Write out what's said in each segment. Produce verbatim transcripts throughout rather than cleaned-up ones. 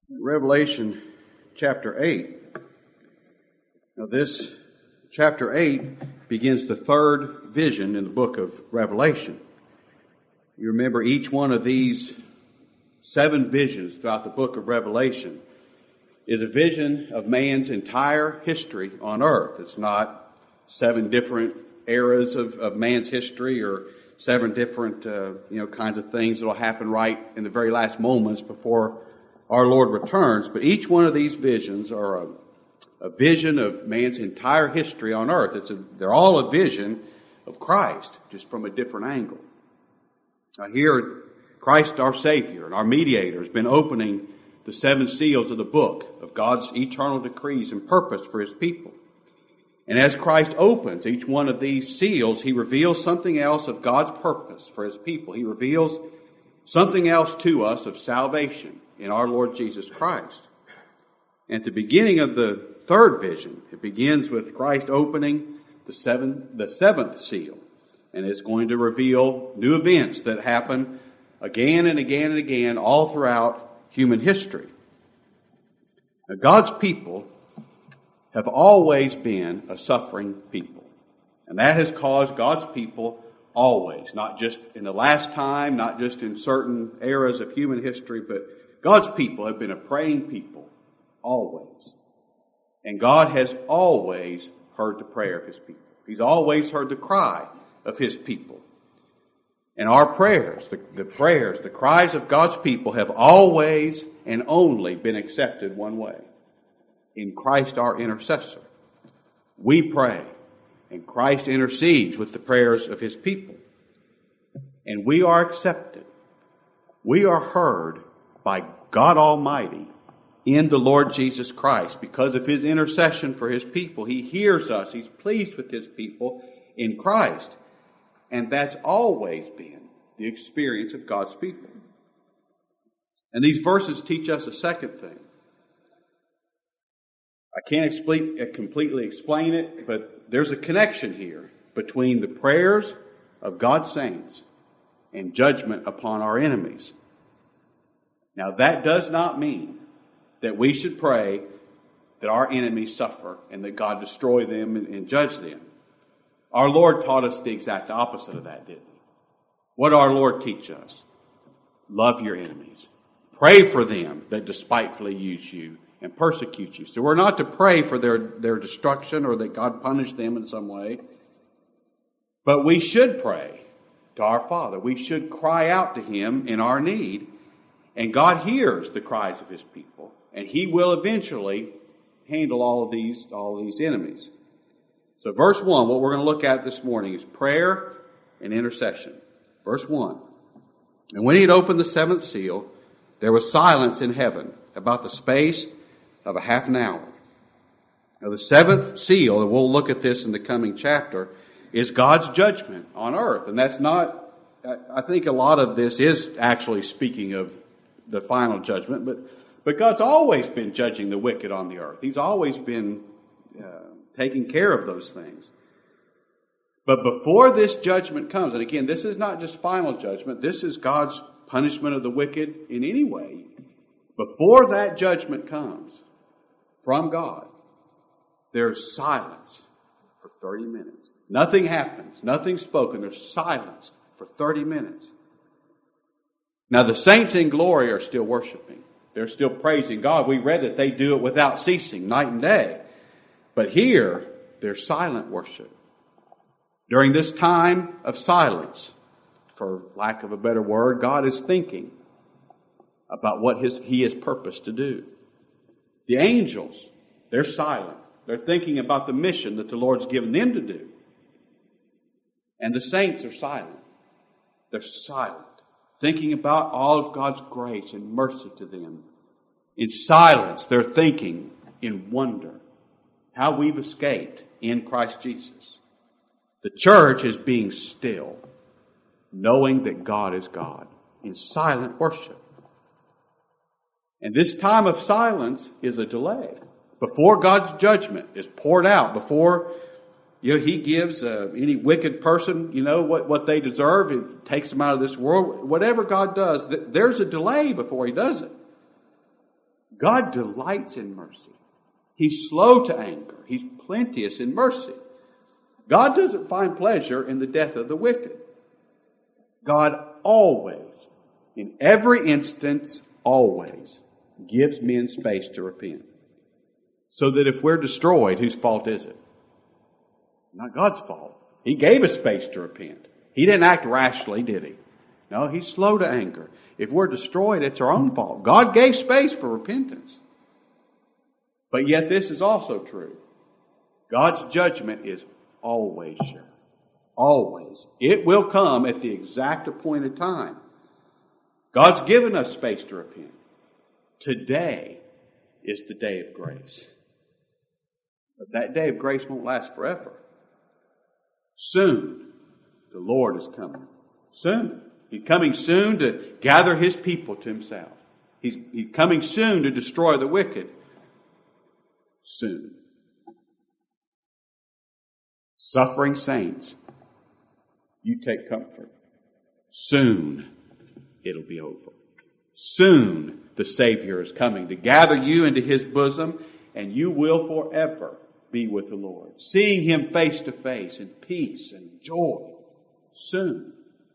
Revelation chapter eight. Now this chapter eight begins the third vision in the book of Revelation. You remember each one of these seven visions throughout the book of Revelation is a vision of man's entire history on earth. It's not seven different eras of, of man's history or seven different uh, you know kinds of things that will happen right in the very last moments before our Lord returns. But each one of these visions are a, a vision of man's entire history on earth. It's a, they're all a vision of Christ, just from a different angle. Now here, Christ our Savior and our mediator has been opening the seven seals of the book of God's eternal decrees and purpose for His people. And as Christ opens each one of these seals, He reveals something else of God's purpose for His people. He reveals something else to us of salvation in our Lord Jesus Christ. At the beginning of the third vision, it begins with Christ opening the seven, the seventh seal. And it's going to reveal new events that happen again and again and again all throughout human history. Now, God's people have always been a suffering people. And that has caused God's people always, not just in the last time, not just in certain eras of human history, but God's people have been a praying people always. And God has always heard the prayer of His people. He's always heard the cry of His people. And our prayers, the, the prayers, the cries of God's people have always and only been accepted one way. In Christ our intercessor. We pray, and Christ intercedes with the prayers of His people. And we are accepted. We are heard by God Almighty in the Lord Jesus Christ because of His intercession for His people. He hears us. He's pleased with His people in Christ. And that's always been the experience of God's people. And these verses teach us a second thing. I can't explain, completely explain it, but there's a connection here between the prayers of God's saints and judgment upon our enemies. Now, that does not mean that we should pray that our enemies suffer and that God destroy them and, and judge them. Our Lord taught us the exact opposite of that, didn't He? What did our Lord teach us? Love your enemies. Pray for them that despitefully use you and persecute you. So we're not to pray for their, their destruction or that God punish them in some way. But we should pray to our Father. We should cry out to Him in our need. And God hears the cries of His people. And He will eventually handle all of these, all of these enemies. So verse one, what we're going to look at this morning is prayer and intercession. Verse one. And when He had opened the seventh seal, there was silence in heaven about the space of a half an hour. Now the seventh seal, and we'll look at this in the coming chapter, is God's judgment on earth. And that's not, I think a lot of this is actually speaking of the final judgment, but, but God's always been judging the wicked on the earth. He's always been uh, taking care of those things. But before this judgment comes, and again, this is not just final judgment, this is God's punishment of the wicked in any way. Before that judgment comes from God, there's silence for thirty minutes. Nothing happens. Nothing's spoken. There's silence for thirty minutes. Now the saints in glory are still worshiping. They're still praising God. We read that they do it without ceasing, night and day. But here, there's silent worship. During this time of silence, for lack of a better word, God is thinking about what his, He has purposed to do. The angels, they're silent. They're thinking about the mission that the Lord's given them to do. And the saints are silent. They're silent, thinking about all of God's grace and mercy to them. In silence, they're thinking in wonder how we've escaped in Christ Jesus. The church is being still, knowing that God is God, in silent worship. And this time of silence is a delay. Before God's judgment is poured out, before you know, He gives uh, any wicked person, you know, what, what they deserve, it takes them out of this world. Whatever God does, th- there's a delay before He does it. God delights in mercy. He's slow to anger. He's plenteous in mercy. God doesn't find pleasure in the death of the wicked. God always, in every instance, always gives men space to repent. So that if we're destroyed, whose fault is it? Not God's fault. He gave us space to repent. He didn't act rashly, did he? No, he's slow to anger. If we're destroyed, it's our own fault. God gave space for repentance. But yet this is also true. God's judgment is always sure. Always. It will come at the exact appointed time. God's given us space to repent. Today is the day of grace. But that day of grace won't last forever. Soon, the Lord is coming. Soon. He's coming soon to gather His people to Himself. He's, he's coming soon to destroy the wicked. Soon. Suffering saints, you take comfort. Soon it'll be over. Soon the Savior is coming to gather you into His bosom, and you will forever be with the Lord, seeing Him face to face in peace and joy. Soon.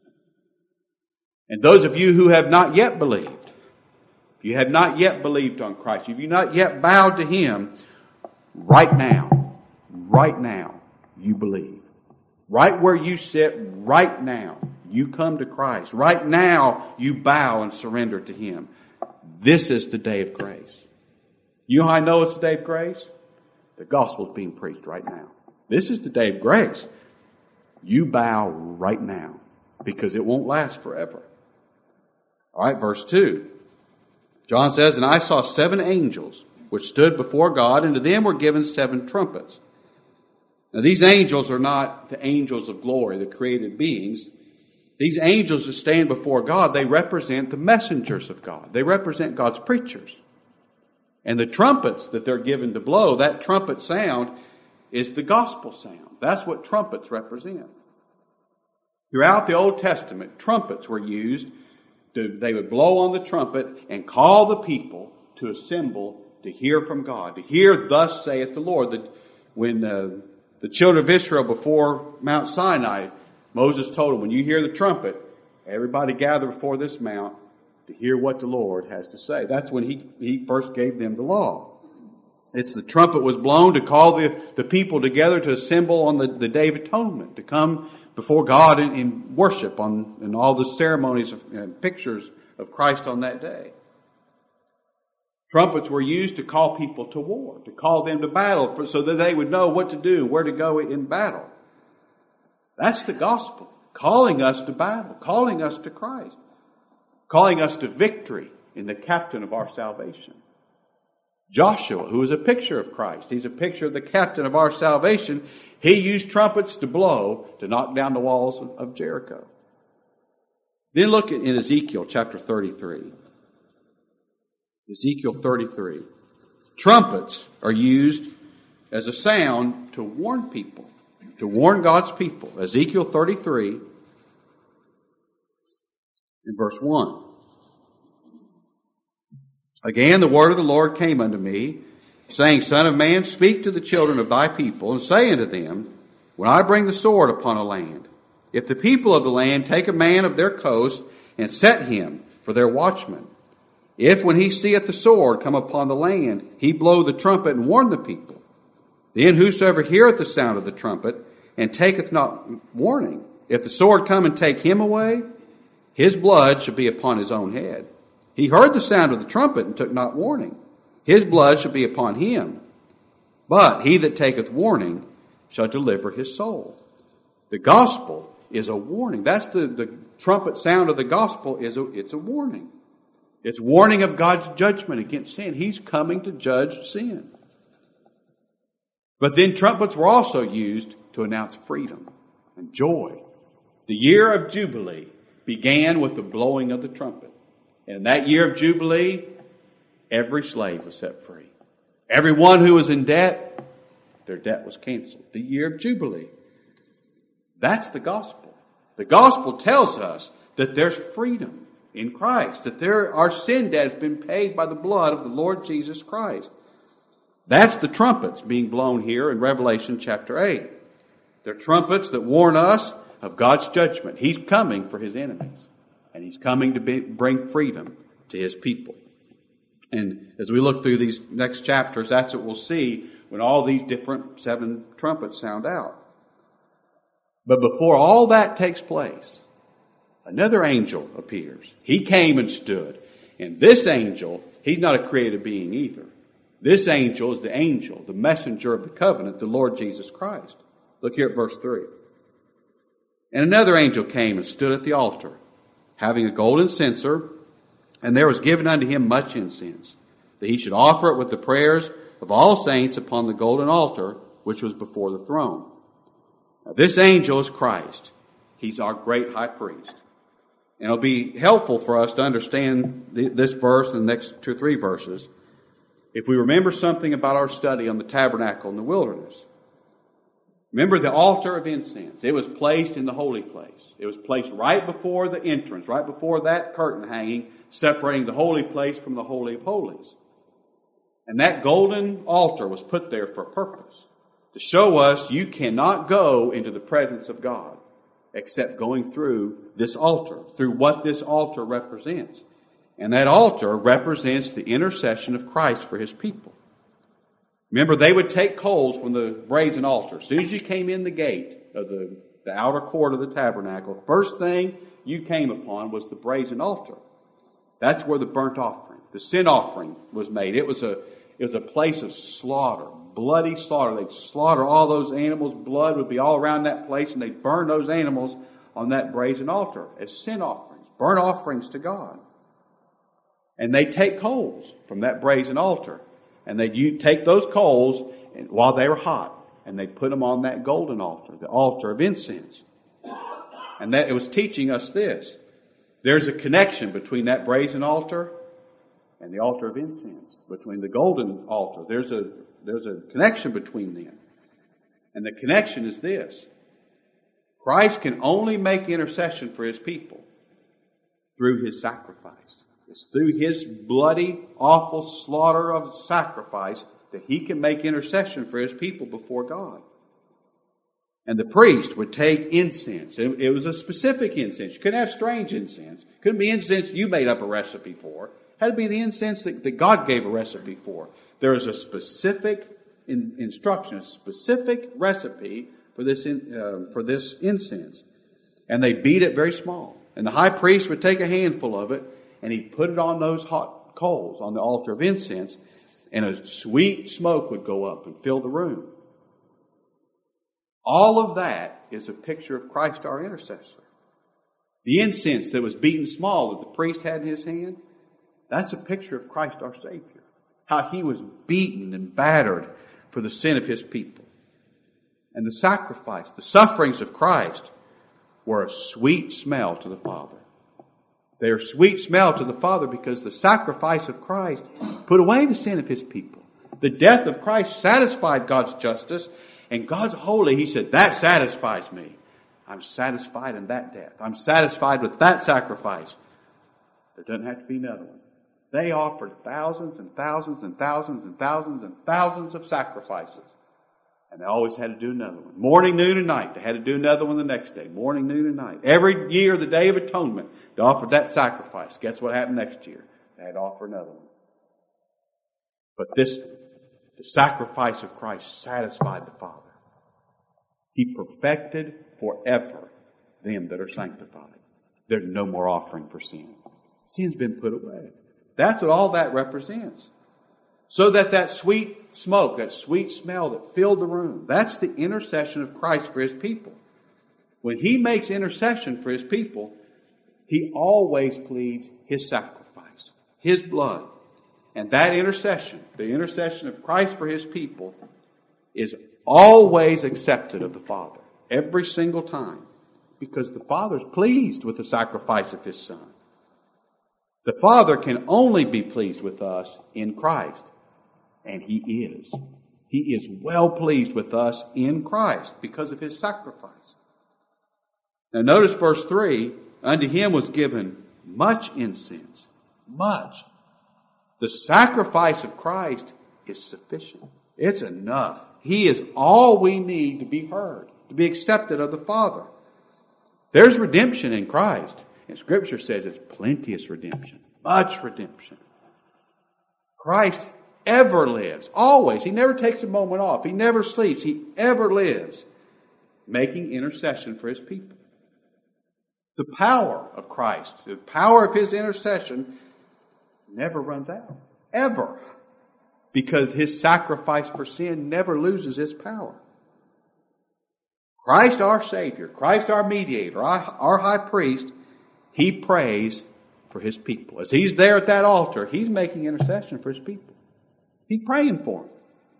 And those of you who have not yet believed, if you have not yet believed on Christ, if you not yet bowed to Him, right now, right now, you believe. Right where you sit, right now, you come to Christ. Right now, you bow and surrender to Him. This is the day of grace. You know how I know it's the day of grace? The gospel is being preached right now. This is the day of grace. You bow right now because it won't last forever. All right, verse two. John says, "And I saw seven angels which stood before God, and to them were given seven trumpets." Now these angels are not the angels of glory, the created beings. These angels that stand before God, they represent the messengers of God. They represent God's preachers. And the trumpets that they're given to blow, that trumpet sound is the gospel sound. That's what trumpets represent. Throughout the Old Testament, trumpets were used. To, they would blow on the trumpet and call the people to assemble to hear from God. To hear, thus saith the Lord. The, when uh, the children of Israel before Mount Sinai, Moses told them, when you hear the trumpet, everybody gather before this mount to hear what the Lord has to say. That's when he, he first gave them the law. It's the trumpet was blown to call the, the people together to assemble on the, the Day of Atonement, to come before God in, in worship on in all the ceremonies of, and pictures of Christ on that day. Trumpets were used to call people to war, to call them to battle, for, so that they would know what to do, where to go in battle. That's the gospel, calling us to battle, calling us to Christ, calling us to victory in the captain of our salvation. Joshua, who is a picture of Christ, he's a picture of the captain of our salvation. He used trumpets to blow to knock down the walls of, of Jericho. Then look at in Ezekiel chapter thirty-three. Ezekiel thirty-three. Trumpets are used as a sound to warn people, to warn God's people. Ezekiel thirty-three in verse one. Again, the word of the Lord came unto me, saying, Son of man, speak to the children of thy people, and say unto them, when I bring the sword upon a land, if the people of the land take a man of their coast, and set him for their watchman, if when he seeth the sword come upon the land, he blow the trumpet and warn the people, then whosoever heareth the sound of the trumpet, and taketh not warning, if the sword come and take him away, his blood shall be upon his own head. He heard the sound of the trumpet and took not warning. His blood shall be upon him. But he that taketh warning shall deliver his soul. The gospel is a warning. That's the, the trumpet sound of the gospel is a, it's a warning. It's warning of God's judgment against sin. He's coming to judge sin. But then trumpets were also used to announce freedom and joy. The year of Jubilee began with the blowing of the trumpet. And in that year of Jubilee, every slave was set free. Everyone who was in debt, their debt was canceled. The year of Jubilee. That's the gospel. The gospel tells us that there's freedom in Christ. That there, our sin debt has been paid by the blood of the Lord Jesus Christ. That's the trumpets being blown here in Revelation chapter eight. They're trumpets that warn us of God's judgment. He's coming for His enemies. And He's coming to be, bring freedom to His people. And as we look through these next chapters, that's what we'll see when all these different seven trumpets sound out. But before all that takes place, another angel appears. He came and stood. And this angel, he's not a created being either. This angel is the angel, the messenger of the covenant, the Lord Jesus Christ. Look here at verse three. And another angel came and stood at the altar, having a golden censer, and there was given unto him much incense, that he should offer it with the prayers of all saints upon the golden altar, which was before the throne. Now, this angel is Christ. He's our great high priest. And it'll be helpful for us to understand this verse and the next two or three verses if we remember something about our study on the tabernacle in the wilderness. Remember the altar of incense. It was placed in the holy place. It was placed right before the entrance, right before that curtain hanging, separating the holy place from the Holy of Holies. And that golden altar was put there for a purpose, to show us you cannot go into the presence of God except going through this altar, through what this altar represents. And that altar represents the intercession of Christ for His people. Remember, they would take coals from the brazen altar. As soon as you came in the gate of the, the outer court of the tabernacle, first thing you came upon was the brazen altar. That's where the burnt offering, the sin offering was made. It was a, it was a place of slaughter, bloody slaughter. They'd slaughter all those animals. Blood would be all around that place, and they'd burn those animals on that brazen altar as sin offerings, burnt offerings to God. And they take coals from that brazen altar, and they'd take those coals and, while they were hot, and they'd put them on that golden altar, the altar of incense. And that it was teaching us this. There's a connection between that brazen altar and the altar of incense, between the golden altar. There's a, there's a connection between them. And the connection is this. Christ can only make intercession for His people through His sacrifice. It's through His bloody, awful slaughter of sacrifice that He can make intercession for His people before God. And the priest would take incense. It, it was a specific incense. You couldn't have strange incense. It couldn't be incense you made up a recipe for. It had to be the incense that, that God gave a recipe for. There is a specific in, instruction, a specific recipe for this, in, uh, for this incense. And they beat it very small. And the high priest would take a handful of it, and he'd put it on those hot coals on the altar of incense, and a sweet smoke would go up and fill the room. All of that is a picture of Christ our intercessor. The incense that was beaten small that the priest had in his hand, that's a picture of Christ our Savior. How He was beaten and battered for the sin of His people. And the sacrifice, the sufferings of Christ were a sweet smell to the Father. They are sweet smell to the Father because the sacrifice of Christ put away the sin of His people. The death of Christ satisfied God's justice, and God's holy. He said, that satisfies me. I'm satisfied in that death. I'm satisfied with that sacrifice. There doesn't have to be another one. They offered thousands and thousands and thousands and thousands and thousands of sacrifices. And they always had to do another one. Morning, noon, and night. They had to do another one the next day. Morning, noon, and night. Every year, the Day of Atonement, they offered that sacrifice. Guess what happened next year? They had to offer another one. But this, the sacrifice of Christ satisfied the Father. He perfected forever them that are sanctified. There's no more offering for sin. Sin's been put away. That's what all that represents. So that that sweet smoke, that sweet smell that filled the room, that's the intercession of Christ for His people. When He makes intercession for His people, He always pleads His sacrifice, His blood. And that intercession, the intercession of Christ for His people, is always accepted of the Father. Every single time. Because the Father's pleased with the sacrifice of His Son. The Father can only be pleased with us in Christ. And He is. He is well pleased with us in Christ because of His sacrifice. Now notice verse three. Unto Him was given much incense. Much. The sacrifice of Christ is sufficient. It's enough. He is all we need to be heard, to be accepted of the Father. There's redemption in Christ. And Scripture says it's plenteous redemption. Much redemption. Christ ever lives. Always. He never takes a moment off. He never sleeps. He ever lives, making intercession for His people. The power of Christ, the power of His intercession never runs out. Ever. Because His sacrifice for sin never loses its power. Christ our Savior, Christ our mediator, our, our high priest, He prays for His people. As He's there at that altar, He's making intercession for His people. He's praying for them.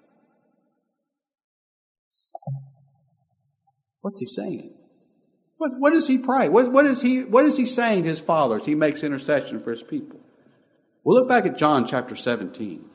What's He saying? What, what does He pray? What, what, is he, what is He saying to His Father as He makes intercession for His people? We'll look back at John chapter seventeen.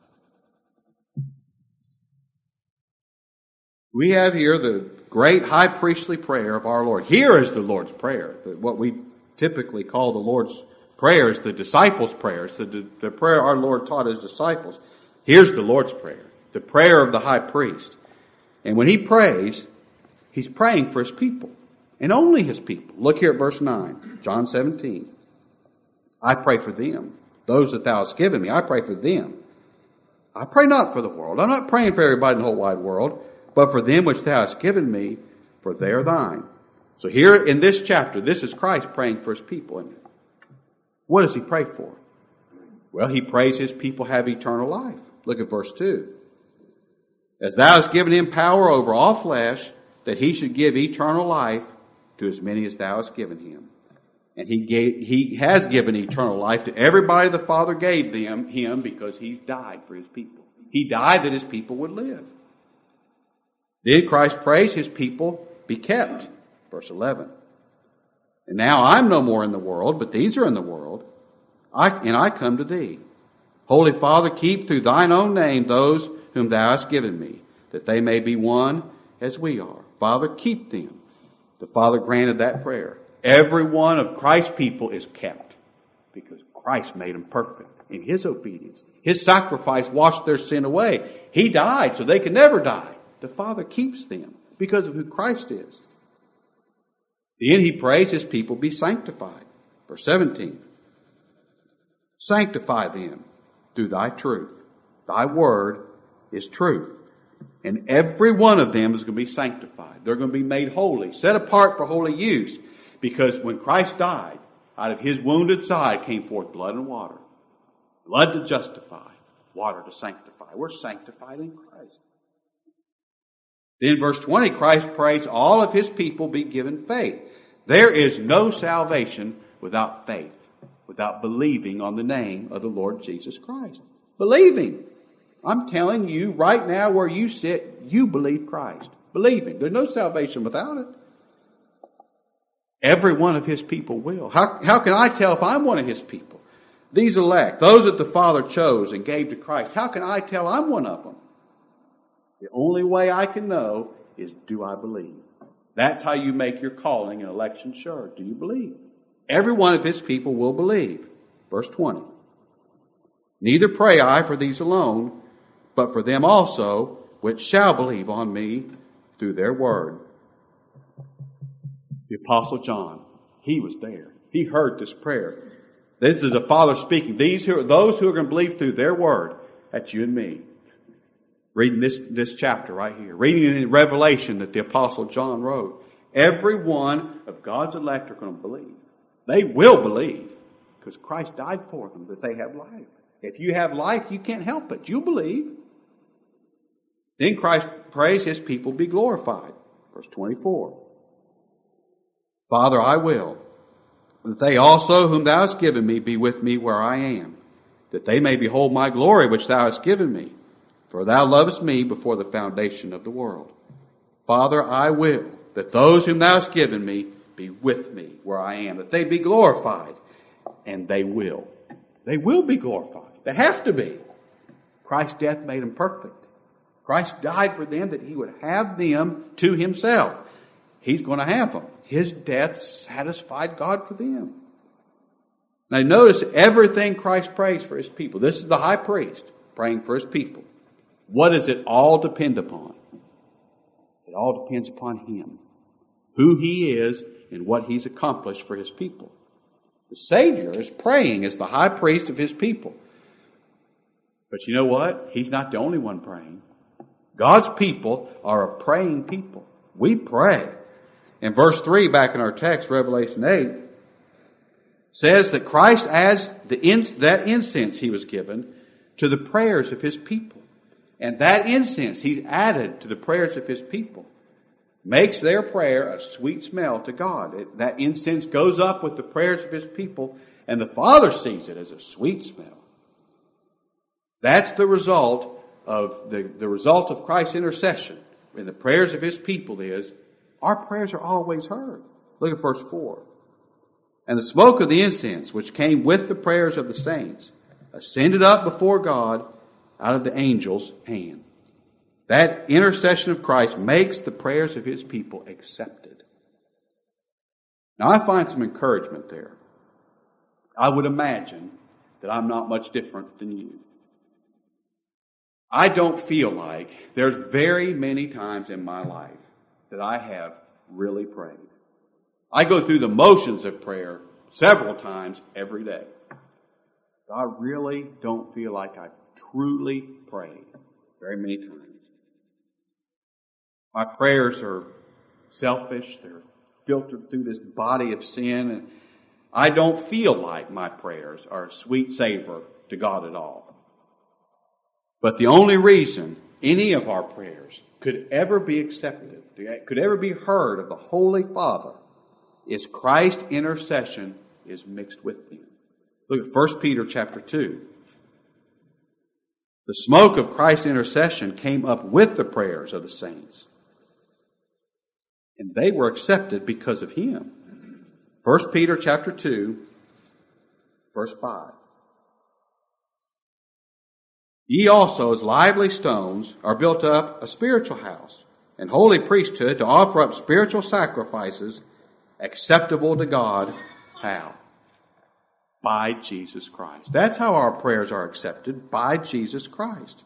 We have here the great high priestly prayer of our Lord. Here is the Lord's Prayer. What we typically call the Lord's Prayer is the disciples' prayer. It's the, the prayer our Lord taught His disciples. Here's the Lord's Prayer, the prayer of the high priest. And when He prays, He's praying for His people, and only His people. Look here at verse nine, John seventeen. I pray for them, those that Thou hast given me. I pray for them. I pray not for the world. I'm not praying for everybody in the whole wide world, but for them which Thou hast given me, for they are Thine. So here in this chapter, this is Christ praying for His people. And what does He pray for? Well, He prays His people have eternal life. Look at verse two. As Thou hast given Him power over all flesh, that He should give eternal life to as many as Thou hast given Him. And He gave, He has given eternal life to everybody the Father gave them, Him because He's died for His people. He died that His people would live. Then Christ prays His people be kept. Verse eleven. And now I'm no more in the world, but these are in the world. I, and I come to Thee. Holy Father, keep through Thine own name those whom Thou hast given me, that they may be one as we are. Father, keep them. The Father granted that prayer. Every one of Christ's people is kept because Christ made them perfect in His obedience. His sacrifice washed their sin away. He died so they could never die. The Father keeps them because of who Christ is. Then He prays His people be sanctified. Verse seventeen. Sanctify them through Thy truth. Thy word is truth. And every one of them is going to be sanctified. They're going to be made holy, set apart for holy use. Because when Christ died, out of His wounded side came forth blood and water. Blood to justify, water to sanctify. We're sanctified in Christ. Then verse twenty, Christ prays all of His people be given faith. There is no salvation without faith, without believing on the name of the Lord Jesus Christ. Believing. I'm telling you right now where you sit, you believe Christ. Believing. There's no salvation without it. Every one of His people will. How, how can I tell if I'm one of His people? These elect, those that the Father chose and gave to Christ, how can I tell I'm one of them? The only way I can know is, do I believe? That's how you make your calling and election sure. Do you believe? Every one of His people will believe. Verse twenty. Neither pray I for these alone, but for them also which shall believe on me through their word. The Apostle John, he was there. He heard this prayer. This is the Father speaking. These who are, those who are going to believe through their word, that's you and me. Reading this, this chapter right here. Reading in Revelation that the Apostle John wrote. Every one of God's elect are going to believe. They will believe because Christ died for them, that they have life. If you have life, you can't help it. You believe. Then Christ prays His people be glorified. Verse twenty-four. Father, I will, that they also whom Thou hast given me be with me where I am, that they may behold my glory which Thou hast given me. For Thou lovest me before the foundation of the world. Father, I will, that those whom Thou hast given me be with me where I am, that they be glorified. And they will. They will be glorified. They have to be. Christ's death made them perfect. Christ died for them that He would have them to Himself. He's going to have them. His death satisfied God for them. Now notice everything Christ prays for his people. This is the high priest praying for his people. What does it all depend upon? It all depends upon him, who he is and what he's accomplished for his people. The Savior is praying as the high priest of his people. But you know what? He's not the only one praying. God's people are a praying people. We pray. In verse three, back in our text, Revelation eight, says that Christ adds the in, that incense he was given to the prayers of his people. And that incense he's added to the prayers of his people makes their prayer a sweet smell to God. It, that incense goes up with the prayers of his people, and the Father sees it as a sweet smell. That's the result of the, the result of Christ's intercession in the prayers of his people is our prayers are always heard. Look at verse four. And the smoke of the incense, which came with the prayers of the saints, ascended up before God out of the angel's hand. That intercession of Christ makes the prayers of his people accepted. Now I find some encouragement there. I would imagine that I'm not much different than you. I don't feel like there's very many times in my life that I have really prayed. I go through the motions of prayer several times every day. I really don't feel like I truly prayed very many times. My prayers are selfish. They're filtered through this body of sin. And I don't feel like my prayers are a sweet savor to God at all. But the only reason any of our prayers could ever be accepted, could ever be heard of the Holy Father, is Christ's intercession is mixed with them. Look at First Peter chapter two. The smoke of Christ's intercession came up with the prayers of the saints. And they were accepted because of him. First Peter chapter two, verse five. Ye also, as lively stones, are built up a spiritual house, and holy priesthood to offer up spiritual sacrifices acceptable to God. How? By Jesus Christ. That's how our prayers are accepted, by Jesus Christ.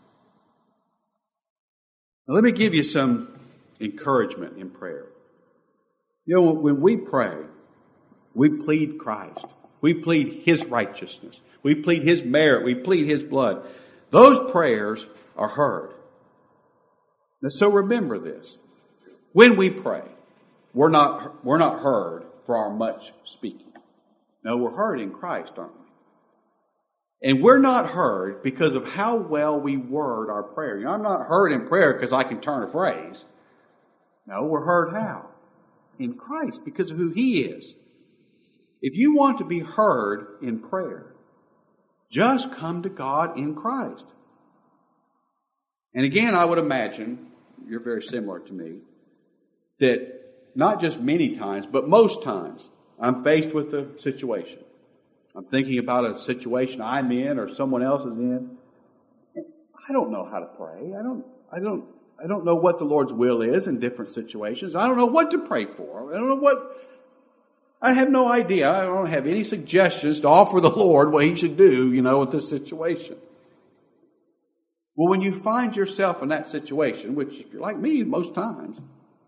Now, let me give you some encouragement in prayer. You know, when we pray, we plead Christ. We plead his righteousness. We plead his merit. We plead his blood. Those prayers are heard. Now, so remember this. When we pray, we're not, we're not heard for our much speaking. No, we're heard in Christ, aren't we? And we're not heard because of how well we word our prayer. You know, I'm not heard in prayer because I can turn a phrase. No, we're heard how? In Christ, because of who he is. If you want to be heard in prayer, just come to God in Christ. And again, I would imagine, you're very similar to me, that not just many times, but most times, I'm faced with a situation. I'm thinking about a situation I'm in or someone else is in. I don't know how to pray. I don't, I don't, I don't know what the Lord's will is in different situations. I don't know what to pray for. I don't know what, I have no idea. I don't have any suggestions to offer the Lord what he should do, you know, with this situation. Well, when you find yourself in that situation, which if you're like me most times,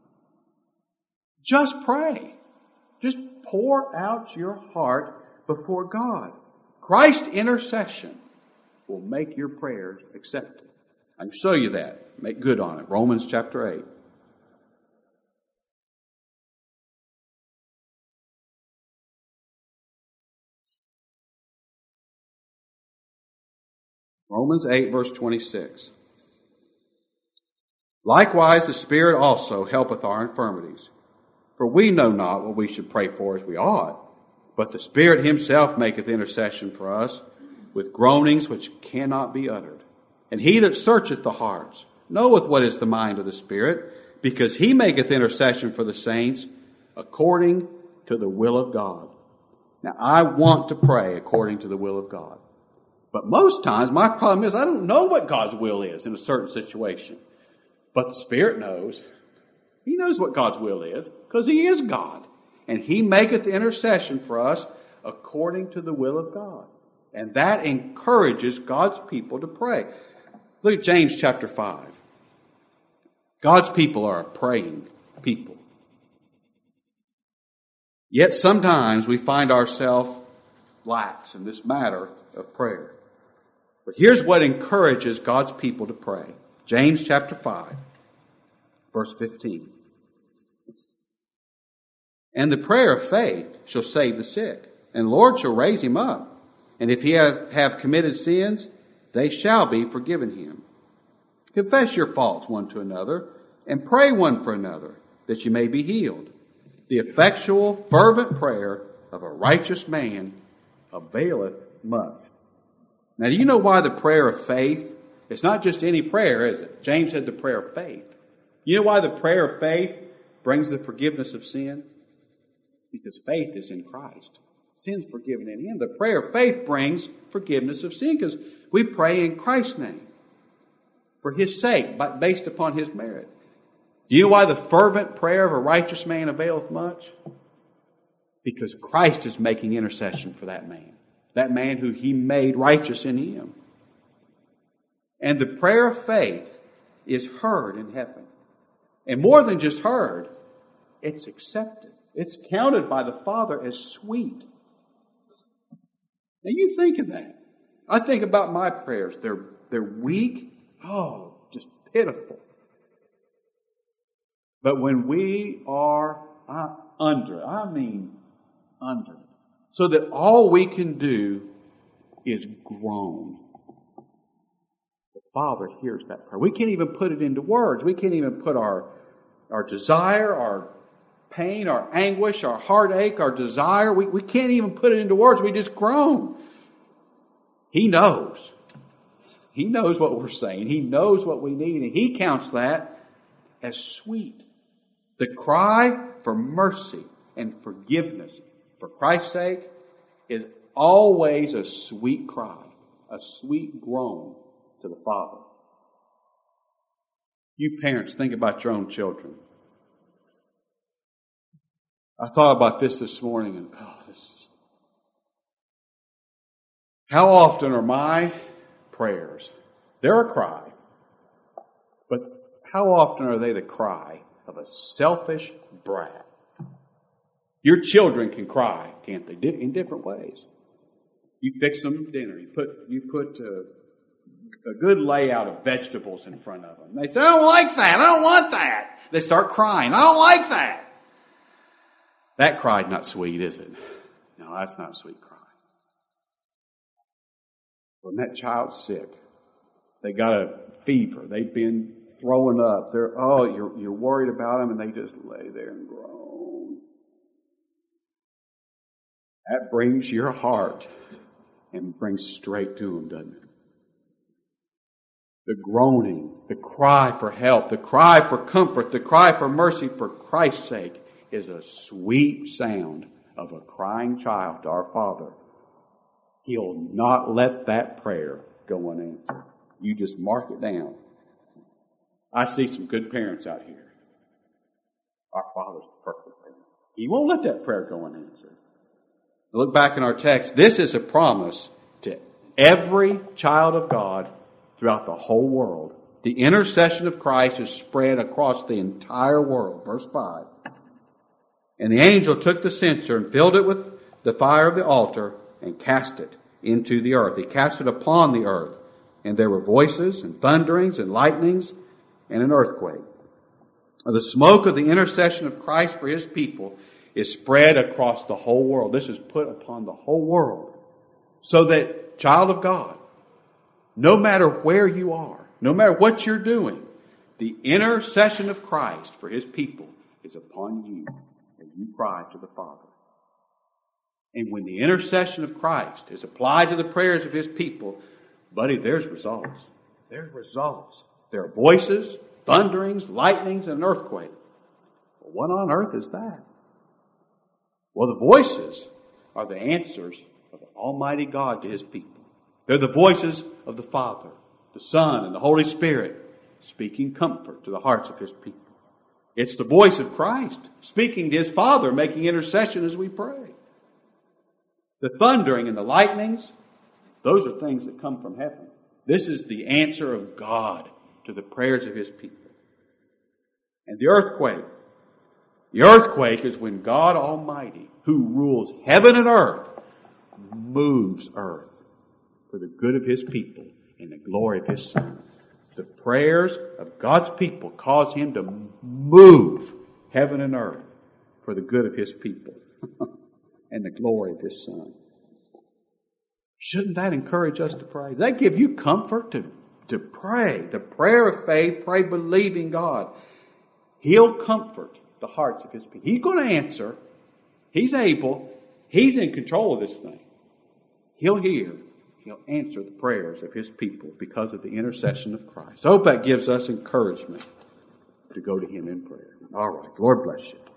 just pray. Just pour out your heart before God. Christ's intercession will make your prayers accepted. I can show you that. Make good on it. Romans chapter eight. Romans eight, verse twenty-six. Likewise, the Spirit also helpeth our infirmities. For we know not what we should pray for as we ought, but the Spirit himself maketh intercession for us with groanings which cannot be uttered. And he that searcheth the hearts knoweth what is the mind of the Spirit, because he maketh intercession for the saints according to the will of God. Now, I want to pray according to the will of God. But most times, my problem is I don't know what God's will is in a certain situation. But the Spirit knows. He knows what God's will is because he is God. And he maketh intercession for us according to the will of God. And that encourages God's people to pray. Look at James chapter five. God's people are a praying people. Yet sometimes we find ourselves lax in this matter of prayer. But here's what encourages God's people to pray. James chapter five, verse fifteen. And the prayer of faith shall save the sick, and the Lord shall raise him up. And if he have, have committed sins, they shall be forgiven him. Confess your faults one to another, and pray one for another, that you may be healed. The effectual, fervent prayer of a righteous man availeth much. Now, do you know why the prayer of faith? It's not just any prayer, is it? James said the prayer of faith. You know why the prayer of faith brings the forgiveness of sin? Because faith is in Christ. Sin's forgiven in Him. The prayer of faith brings forgiveness of sin because we pray in Christ's name for His sake, but based upon His merit. Do you know why the fervent prayer of a righteous man availeth much? Because Christ is making intercession for that man. That man who He made righteous in Him. And the prayer of faith is heard in heaven. And more than just heard, it's accepted. It's counted by the Father as sweet. Now you think of that. I think about my prayers. They're, they're weak. Oh, just pitiful. But when we are uh, under, I mean under, so that all we can do is groan. The Father hears that prayer. We can't even put it into words. We can't even put our, our desire, our pain, our anguish, our heartache, our desire. We, we can't even put it into words. We just groan. He knows. He knows what we're saying. He knows what we need. And He counts that as sweet. The cry for mercy and forgiveness for Christ's sake is always a sweet cry, a sweet groan to the Father. You parents, think about your own children. I thought about this this morning and, oh, this is... How often are my prayers, they're a cry, but how often are they the cry of a selfish brat? Your children can cry, can't they? In different ways. You fix them dinner. You put you put a, a good layout of vegetables in front of them. They say, "I don't like that. I don't want that." They start crying. "I don't like that." That cry's not sweet, is it? No, that's not sweet cry. When that child's sick, they got a fever. They've been throwing up. They're oh, you're you're worried about them, and they just lay there and groan. That brings your heart and brings straight to them, doesn't it? The groaning, the cry for help, the cry for comfort, the cry for mercy for Christ's sake is a sweet sound of a crying child to our Father. He'll not let that prayer go unanswered. You just mark it down. I see some good parents out here. Our Father's the perfect parent. He won't let that prayer go unanswered. Look back in our text. This is a promise to every child of God throughout the whole world. The intercession of Christ is spread across the entire world. Verse five. And the angel took the censer and filled it with the fire of the altar and cast it into the earth. He cast it upon the earth. And there were voices and thunderings and lightnings and an earthquake. The smoke of the intercession of Christ for His people is spread across the whole world. This is put upon the whole world. So that, child of God, no matter where you are, no matter what you're doing, the intercession of Christ for His people is upon you as you cry to the Father. And when the intercession of Christ is applied to the prayers of His people, buddy, there's results. There's results. There are voices, thunderings, lightnings, and an earthquake. Well, what on earth is that? Well, the voices are the answers of the Almighty God to His people. They're the voices of the Father, the Son, and the Holy Spirit speaking comfort to the hearts of His people. It's the voice of Christ speaking to His Father, making intercession as we pray. The thundering and the lightnings, those are things that come from heaven. This is the answer of God to the prayers of His people. And the earthquake. The earthquake is when God Almighty, who rules heaven and earth, moves earth for the good of His people and the glory of His Son. The prayers of God's people cause Him to move heaven and earth for the good of His people and the glory of His Son. Shouldn't that encourage us to pray? Does that give you comfort to, to pray? The prayer of faith, pray believing God. He'll comfort the hearts of His people. He's going to answer. He's able. He's in control of this thing. He'll hear. He'll answer the prayers of His people because of the intercession of Christ. I hope that gives us encouragement to go to Him in prayer. All right. Lord bless you.